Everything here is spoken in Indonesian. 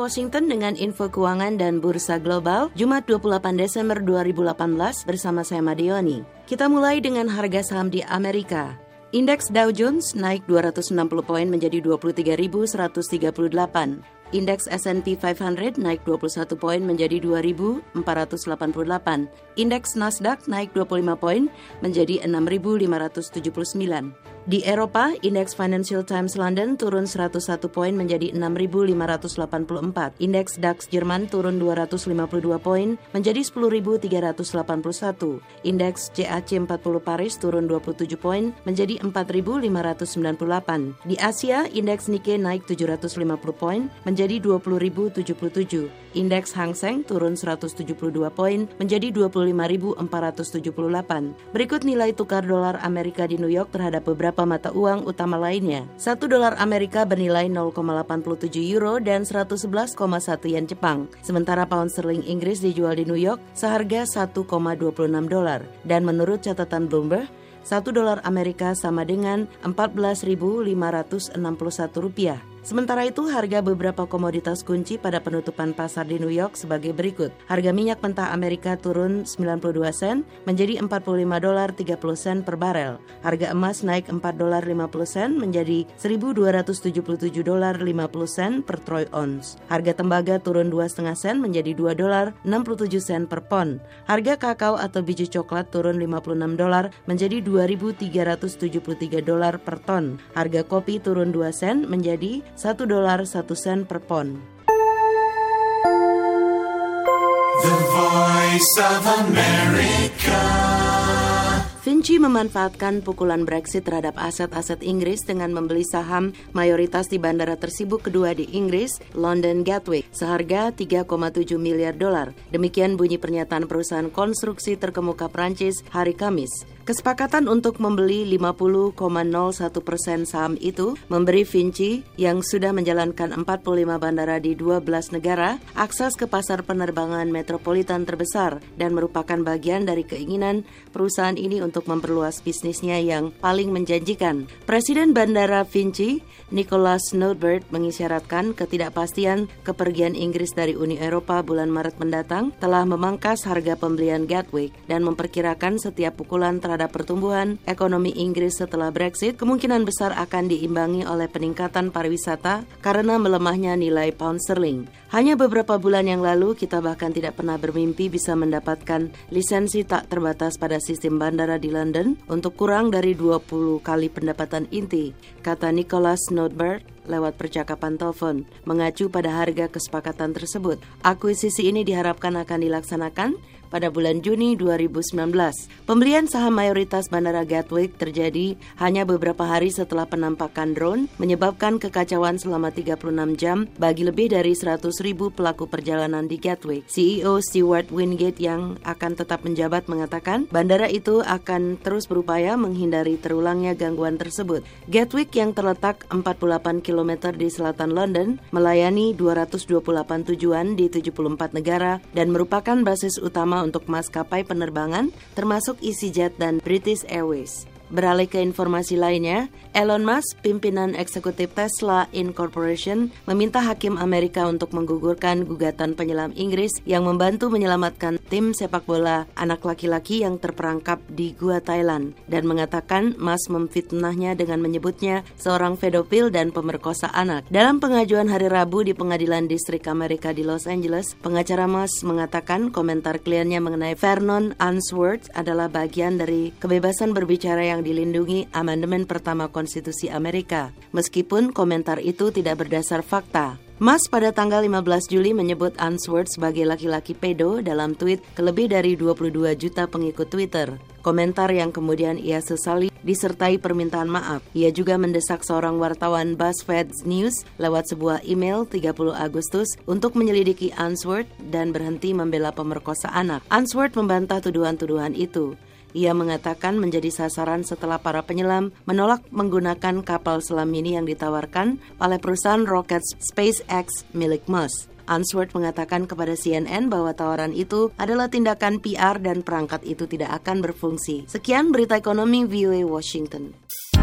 Washington dengan info keuangan dan bursa global Jumat 28 Desember 2018 bersama saya Madioni. Kita mulai dengan harga saham di Amerika. Indeks Dow Jones naik 260 poin menjadi 23.138. Indeks S&P 500 naik 21 poin menjadi 2.488. Indeks Nasdaq naik 25 poin menjadi 6.579. Di Eropa, indeks Financial Times London turun 101 poin menjadi 6.584. Indeks DAX Jerman turun 252 poin menjadi 10.381. Indeks CAC 40 Paris turun 27 poin menjadi 4.598. Di Asia, indeks Nikkei naik 750 poin menjadi 20.077. Indeks Hang Seng turun 172 poin menjadi 25.478. Berikut nilai tukar dolar Amerika di New York terhadap beberapa mata uang utama lainnya. 1 dolar Amerika bernilai 0,87 euro dan 111,1 yen Jepang. Sementara pound sterling Inggris dijual di New York seharga 1,26 dolar. Dan menurut catatan Bloomberg, 1 dolar Amerika sama dengan 14.561 rupiah. Sementara itu, harga beberapa komoditas kunci pada penutupan pasar di New York sebagai berikut. Harga minyak mentah Amerika turun 92 sen menjadi 45 dolar 30 sen per barel. Harga emas naik 4 dolar 50 sen menjadi 1.277 dolar 50 sen per troy ounce. Harga tembaga turun 2,5 sen menjadi 2 dolar 67 sen per pon. Harga kakao atau biji coklat turun 56 dolar menjadi 2.373 dolar per ton. Harga kopi turun 2 sen menjadi 1 dolar 1 sen per pon. The Voice of America. Vinci memanfaatkan pukulan Brexit terhadap aset-aset Inggris dengan membeli saham mayoritas di bandara tersibuk kedua di Inggris, London Gatwick, seharga 3,7 miliar dolar. Demikian bunyi pernyataan perusahaan konstruksi terkemuka Prancis hari Kamis. Kesepakatan untuk membeli 50,01% saham itu memberi Vinci yang sudah menjalankan 45 bandara di 12 negara akses ke pasar penerbangan metropolitan terbesar dan merupakan bagian dari keinginan perusahaan ini untuk memperluas bisnisnya yang paling menjanjikan. Presiden Bandara Vinci, Nicholas Norbert, mengisyaratkan ketidakpastian kepergian Inggris dari Uni Eropa bulan Maret mendatang telah memangkas harga pembelian Gatwick dan memperkirakan setiap pukulan terhadap pertumbuhan ekonomi Inggris setelah Brexit kemungkinan besar akan diimbangi oleh peningkatan pariwisata karena melemahnya nilai pound sterling. Hanya beberapa bulan yang lalu kita bahkan tidak pernah bermimpi bisa mendapatkan lisensi tak terbatas pada sistem bandara di London untuk kurang dari 20 kali pendapatan inti, kata Nicholas Norbert lewat percakapan telepon. Mengacu pada harga kesepakatan tersebut, akuisisi ini diharapkan akan dilaksanakan pada bulan Juni 2019. Pembelian saham mayoritas Bandara Gatwick terjadi hanya beberapa hari setelah penampakan drone menyebabkan kekacauan selama 36 jam bagi lebih dari 100.000 pelaku perjalanan di Gatwick. CEO Stewart Wingate yang akan tetap menjabat mengatakan bandara itu akan terus berupaya menghindari terulangnya gangguan tersebut. Gatwick yang terletak 48 km di selatan London melayani 228 tujuan di 74 negara dan merupakan basis utama untuk maskapai penerbangan termasuk EasyJet dan British Airways. Beralih ke informasi lainnya, Elon Musk, pimpinan eksekutif Tesla Incorporation, meminta hakim Amerika untuk menggugurkan gugatan penyelam Inggris yang membantu menyelamatkan tim sepak bola anak laki-laki yang terperangkap di Gua Thailand dan mengatakan Musk memfitnahnya dengan menyebutnya seorang pedofil dan pemerkosa anak. Dalam pengajuan hari Rabu di Pengadilan Distrik Amerika di Los Angeles, pengacara Musk mengatakan komentar kliennya mengenai Vernon Unsworth adalah bagian dari kebebasan berbicara yang dilindungi amandemen pertama Konstitusi Amerika, meskipun komentar itu tidak berdasar fakta. Musk pada tanggal 15 Juli menyebut Unsworth sebagai laki-laki pedo dalam tweet ke lebih dari 22 juta pengikut Twitter. Komentar yang kemudian ia sesali disertai permintaan maaf. Ia juga mendesak seorang wartawan BuzzFeed News lewat sebuah email 30 Agustus untuk menyelidiki Unsworth dan berhenti membela pemerkosa anak. Unsworth membantah tuduhan-tuduhan itu. Ia mengatakan menjadi sasaran setelah para penyelam menolak menggunakan kapal selam mini yang ditawarkan oleh perusahaan roket SpaceX milik Musk. Unsworth mengatakan kepada CNN bahwa tawaran itu adalah tindakan PR dan perangkat itu tidak akan berfungsi. Sekian berita ekonomi VOA Washington.